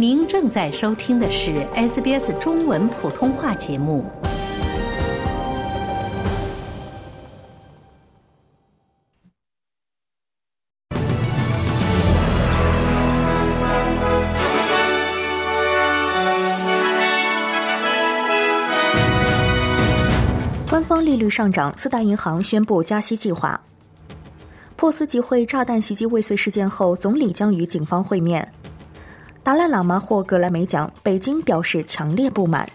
您正在收听的是 SBS 中文普通话节目。 官方利率上涨，四大银行宣布加息计划。珀斯集会炸弹袭击未遂事件后，总理将与警方会面。达赖喇嘛获格莱美奖，北京表示强烈不满。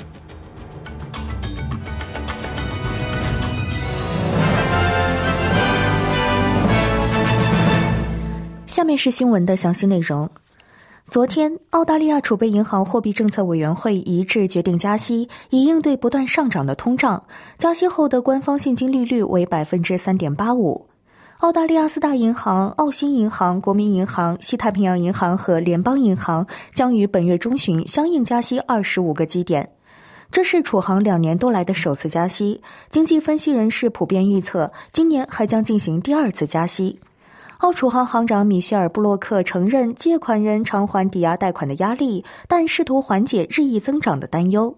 下面是新闻的详细内容。昨天，澳大利亚储备银行货币政策委员会一致决定加息，以应对不断上涨的通胀。加息后的官方现金利率为 3.85%。澳大利亚四大银行澳新银行、国民银行、西太平洋银行和联邦银行将于本月中旬相应加息25个基点。这是储行2年多来的首次加息。经济分析人士普遍预测，今年还将进行第二次加息。澳储行行长米歇尔·布洛克承认借款人偿还抵押贷款的压力，但试图缓解日益增长的担忧。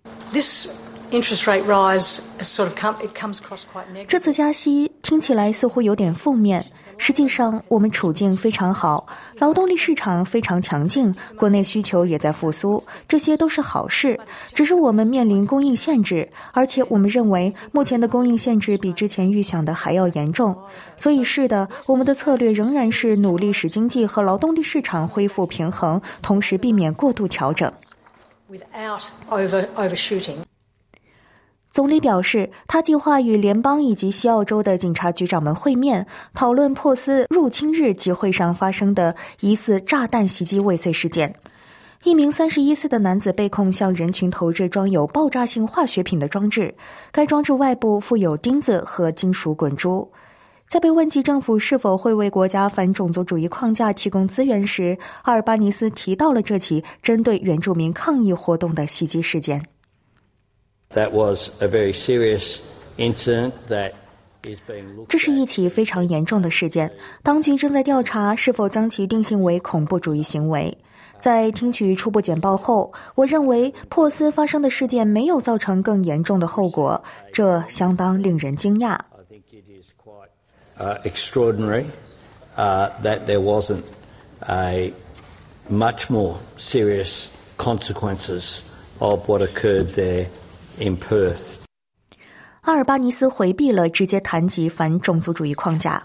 这次加息听起来似乎有点负面，实际上我们处境非常好，劳动力市场非常强劲，国内需求也在复苏，这些都是好事。只是我们面临供应限制，而且我们认为目前的供应限制比之前预想的还要严重。所以是的，我们的策略仍然是努力使经济和劳动力市场恢复平衡，同时避免过度调整。总理表示，他计划与联邦以及西澳洲的警察局长们会面，讨论珀斯入侵日集会上发生的疑似炸弹袭击未遂事件。一名31岁的男子被控向人群投掷装有爆炸性化学品的装置，该装置外部附有钉子和金属滚珠。在被问及政府是否会为国家反种族主义框架提供资源时，阿尔巴尼斯提到了这起针对原住民抗议活动的袭击事件。这是一起非常严重的事件，当局正在调查是否将其定性为恐怖主义行为。在听取初步简报后，我认为珀斯发生的事件没有造成更严重的后果，这相当令人惊讶。 Extraordinary that there wasn't a much more serious consequences of what occurred there.In Perth. 阿尔巴尼斯回避了直接谈及反种族主义框架。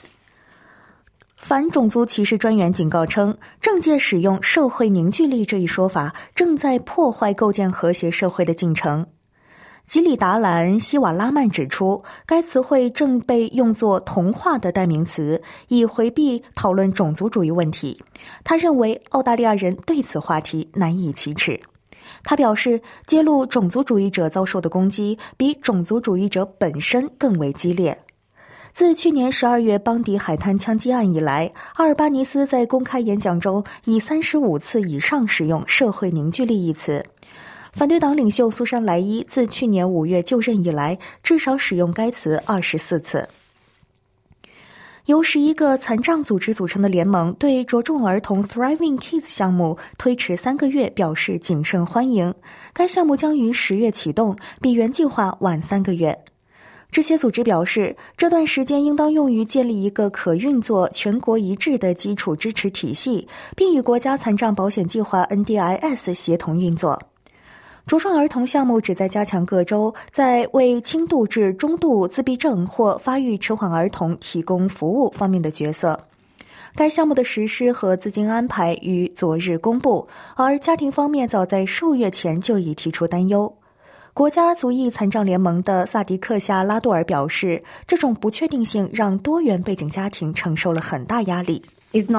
反种族歧视专员警告称，政界使用社会凝聚力这一说法正在破坏构建和谐社会的进程。吉里达兰·希瓦拉曼指出，该词汇正被用作同化的代名词，以回避讨论种族主义问题。他认为澳大利亚人对此话题难以启齿。他表示，揭露种族主义者遭受的攻击比种族主义者本身更为激烈。自去年12月邦迪海滩枪击案以来，阿尔巴尼斯在公开演讲中以35次以上使用社会凝聚力一词。反对党领袖苏珊莱伊自去年5月就任以来，至少使用该词24次。由11个残障组织组成的联盟对着重儿童 Thriving Kids 项目推迟3个月表示谨慎欢迎。该项目将于10月启动，比原计划晚3个月。这些组织表示，这段时间应当用于建立一个可运作、全国一致的基础支持体系，并与国家残障保险计划 NDIS 协同运作。着重儿童项目旨在加强各州在为轻度至中度自闭症或发育迟缓儿童提供服务方面的角色。该项目的实施和资金安排于昨日公布，而家庭方面早在数月前就已提出担忧。国家族裔残障联盟的萨迪克夏拉多尔表示，这种不确定性让多元背景家庭承受了很大压力。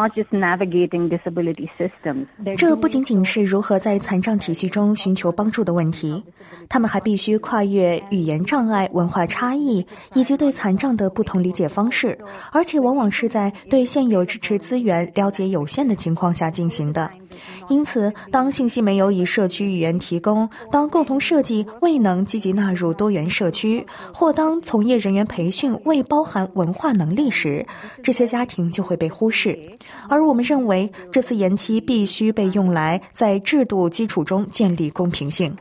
这不仅仅是如何在残障体系中寻求帮助的问题，他们还必须跨越语言障碍、文化差异以及对残障的不同理解方式，而且往往是在对现有支持资源了解有限的情况下进行的。 因此，当信息没有以社区语言提供，当共同设计未能积极纳入多元社区，或当从业人员培训未包含文化能力时，这些家庭就会被忽视。而我们认为，这次延期必须被用来在制度基础中建立公平性。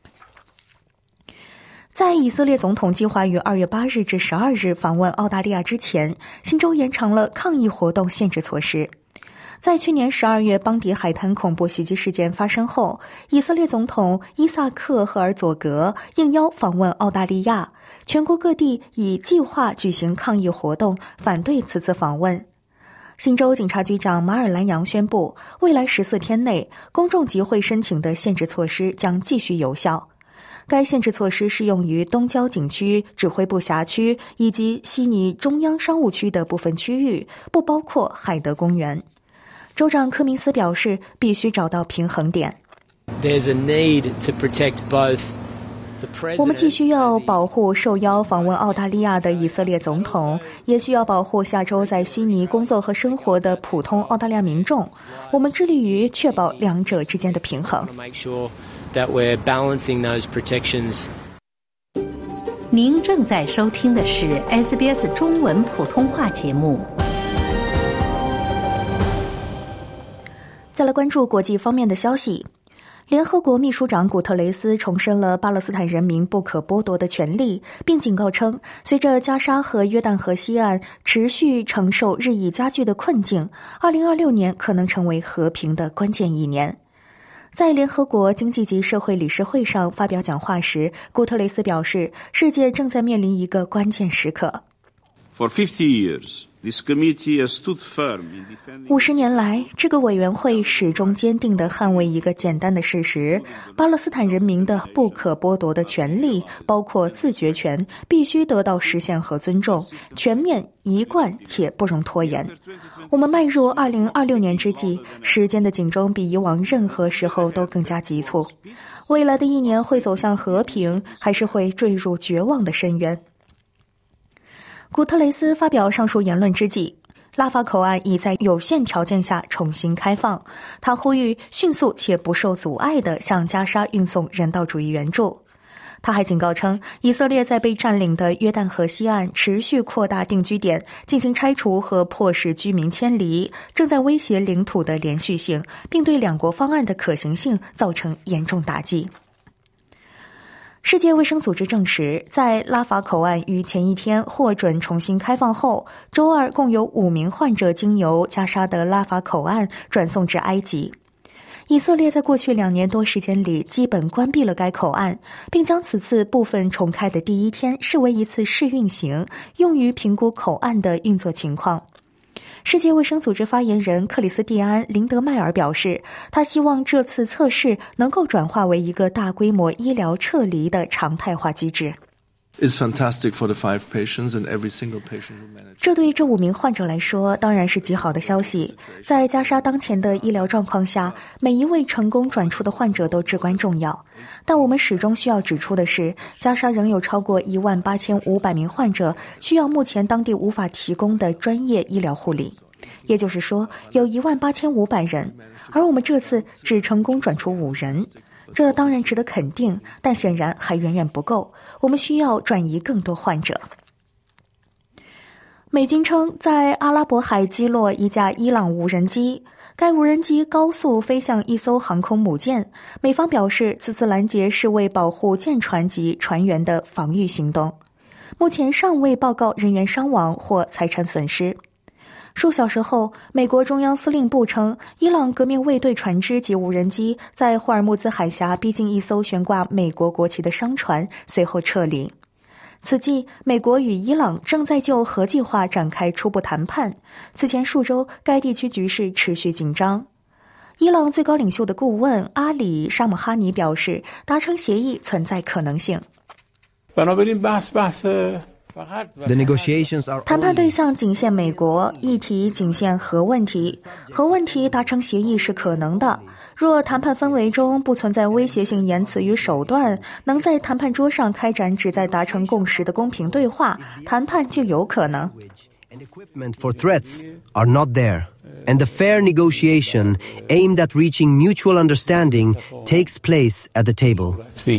在以色列总统计划于2月8日至12日访问澳大利亚之前，新州延长了抗议活动限制措施。在去年12月邦迪海滩恐怖袭击事件发生后，以色列总统伊萨克·赫尔佐格应邀访问澳大利亚，全国各地已计划举行抗议活动，反对此次访问。新州警察局长马尔兰扬宣布，未来14天内，公众集会申请的限制措施将继续有效。该限制措施适用于东郊景区、指挥部辖区以及悉尼中央商务区的部分区域，不包括海德公园。州长科明斯表示，必须找到平衡点。我们既需要保护受邀访问澳大利亚的以色列总统，也需要保护下周在悉尼工作和生活的普通澳大利亚民众。我们致力于确保两者之间的平衡。 您正在收听的是 SBS 中文普通话节目。 再来关注国际方面的消息。联合国秘书长古特雷斯重申了巴勒斯坦人民不可剥夺的权利，并警告称，随着加沙和约旦河西岸持续承受日益加剧的困境，2026年可能成为和平的关键一年。在联合国经济及社会理事会上发表讲话时，古特雷斯表示，世界正在面临一个关键时刻。 For 50 years, this committee has stood firm in defending 50年来，这个委员会始终坚定地捍卫一个简单的事实：巴勒斯坦人民的不可剥夺的权利，包括自决权，必须得到实现和尊重，全面、一贯且不容拖延。我们迈入2026年之际，时间的警钟比以往任何时候都更加急促。未来的一年会走向和平，还是会坠入绝望的深渊？古特雷斯发表上述言论之际，拉法口岸已在有限条件下重新开放。他呼吁迅速且不受阻碍地向加沙运送人道主义援助。他还警告称，以色列在被占领的约旦河西岸持续扩大定居点，进行拆除和迫使居民迁离，正在威胁领土的连续性，并对两国方案的可行性造成严重打击。世界卫生组织证实，在拉法口岸于前一天获准重新开放后，周二共有5名患者经由加沙的拉法口岸转送至埃及。以色列在过去2年多时间里基本关闭了该口岸，并将此次部分重开的第一天视为一次试运行，用于评估口岸的运作情况。世界卫生组织发言人克里斯蒂安·林德迈尔表示，他希望这次测试能够转化为一个大规模医疗撤离的常态化机制。这对这5名患者来说当然是极好的消息。在加沙当前的医疗状况下，每一位成功转出的患者都至关重要。但我们始终需要指出的是，加沙仍有超过18500名患者需要目前当地无法提供的专业医疗护理。也就是说，有18500人，而我们这次只成功转出5人。这当然值得肯定，但显然还远远不够。我们需要转移更多患者。美军称在阿拉伯海击落一架伊朗无人机，该无人机高速飞向一艘航空母舰。美方表示，此次拦截是为保护舰船及船员的防御行动。目前尚未报告人员伤亡或财产损失。数小时后，美国中央司令部称，伊朗革命卫队船只及无人机在霍尔木兹海峡逼近一艘悬挂美国国旗的商船，随后撤离。此际，美国与伊朗正在就核计划展开初步谈判。此前数周，该地区局势持续紧张。伊朗最高领袖的顾问阿里·沙姆哈尼表示，达成协议存在可能性。谈判对象仅限美国，议题仅限核问题。核问题达成协议是可能的。若谈判氛围中不存在威胁性言辞与手段，能在谈判桌上开展旨在达成共识的公平对话，谈判就有可能。 and the fair negotiation aimed at reaching mutual understanding takes place at the table.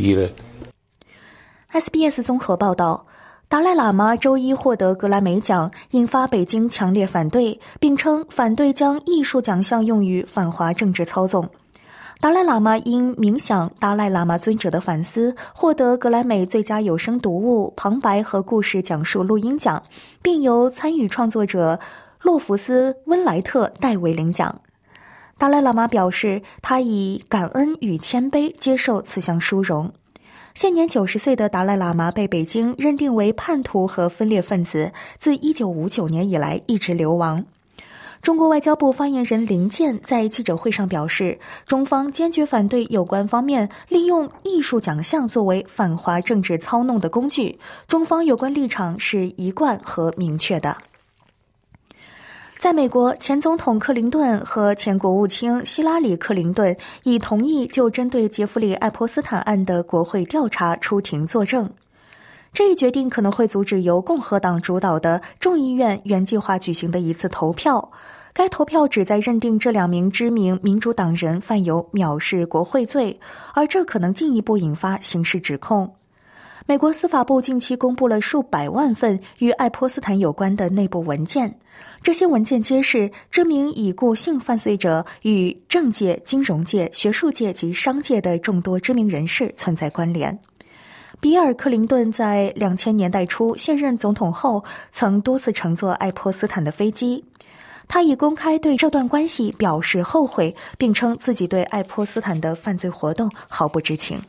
SBS 综合报道，达赖喇嘛周一获得格莱美奖，引发北京强烈反对，并称反对将艺术奖项用于反华政治操纵。达赖喇嘛因冥想达赖喇嘛尊者的反思，获得格莱美最佳有声读物、旁白和故事讲述录音奖，并由参与创作者洛弗斯·温莱特代为领奖。达赖喇嘛表示，他以感恩与谦卑接受此项殊荣。现年90岁的达赖喇嘛被北京认定为叛徒和分裂分子，自1959年以来一直流亡。中国外交部发言人林健在记者会上表示，中方坚决反对有关方面利用艺术奖项作为反华政治操弄的工具，中方有关立场是一贯和明确的。在美国，前总统克林顿和前国务卿希拉里·克林顿已同意就针对杰弗里·爱泼斯坦案的国会调查出庭作证。这一决定可能会阻止由共和党主导的众议院原计划举行的一次投票。该投票旨在认定这2名知名民主党人犯有藐视国会罪，而这可能进一步引发刑事指控。美国司法部近期公布了数百万份与爱泼斯坦有关的内部文件，这些文件揭示这名已故性犯罪者与政界、金融界、学术界及商界的众多知名人士存在关联。比尔·克林顿在2000年代初卸任总统后，曾多次乘坐爱泼斯坦的飞机。他已公开对这段关系表示后悔，并称自己对爱泼斯坦的犯罪活动毫不知情。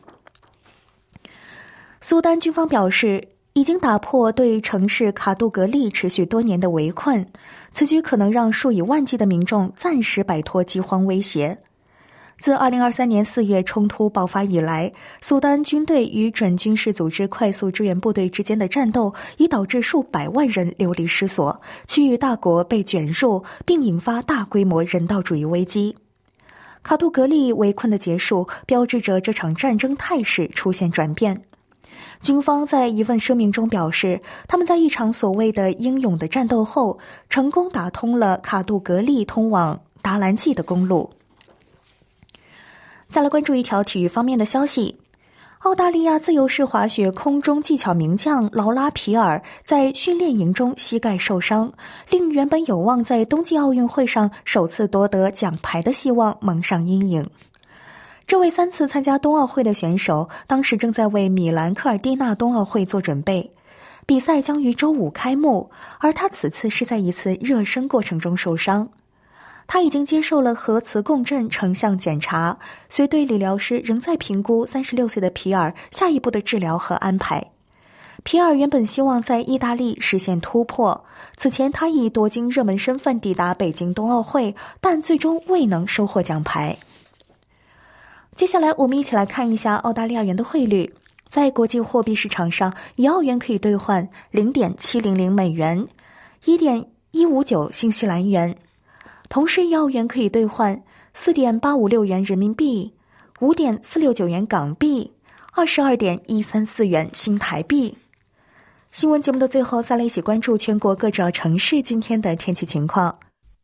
苏丹军方表示，已经打破对城市卡杜格利持续多年的围困，此举可能让数以万计的民众暂时摆脱饥荒威胁。自2023年4月冲突爆发以来，苏丹军队与准军事组织快速支援部队之间的战斗已导致数百万人流离失所，区域大国被卷入，并引发大规模人道主义危机。卡杜格利围困的结束，标志着这场战争态势出现转变。军方在一份声明中表示，他们在一场所谓的英勇的战斗后，成功打通了卡杜格利通往达兰季的公路。再来关注一条体育方面的消息，澳大利亚自由式滑雪空中技巧名将劳拉·皮尔在训练营中膝盖受伤，令原本有望在冬季奥运会上首次夺得奖牌的希望蒙上阴影。这位3次参加冬奥会的选手，当时正在为米兰科尔蒂纳冬奥会做准备，比赛将于周5开幕，而他此次是在一次热身过程中受伤。他已经接受了核磁共振成像检查，随队理疗师仍在评估36岁的皮尔下一步的治疗和安排。皮尔原本希望在意大利实现突破，此前他以夺金热门身份抵达北京冬奥会，但最终未能收获奖牌。接下来我们一起来看一下澳大利亚元的汇率。在国际货币市场上，1澳元可以兑换 0.700 美元， 1.159 新西兰元。同时1澳元可以兑换 4.856 元人民币， 5.469 元港币， 22.134 元新台币。新闻节目的最后，再来一起关注全国各主要城市今天的天气情况。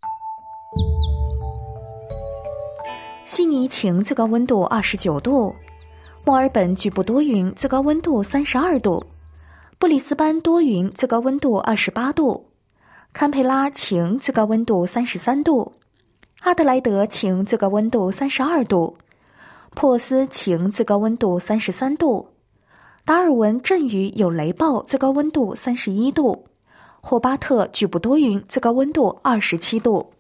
悉尼晴，最高温度29度；墨尔本局部多云，最高温度32度；布里斯班多云，最高温度28度；堪培拉晴，最高温度33度；阿德莱德晴，最高温度32度；珀斯晴，最高温度33度；达尔文阵雨有雷暴，最高温度31度；霍巴特局部多云，最高温度27度。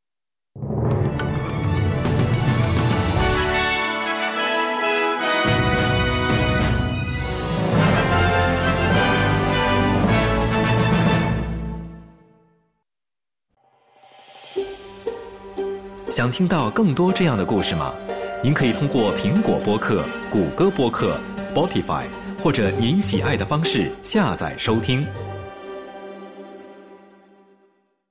想听到更多这样的故事吗？您可以通过苹果播客、谷歌播客、Spotify 或者您喜爱的方式下载收听。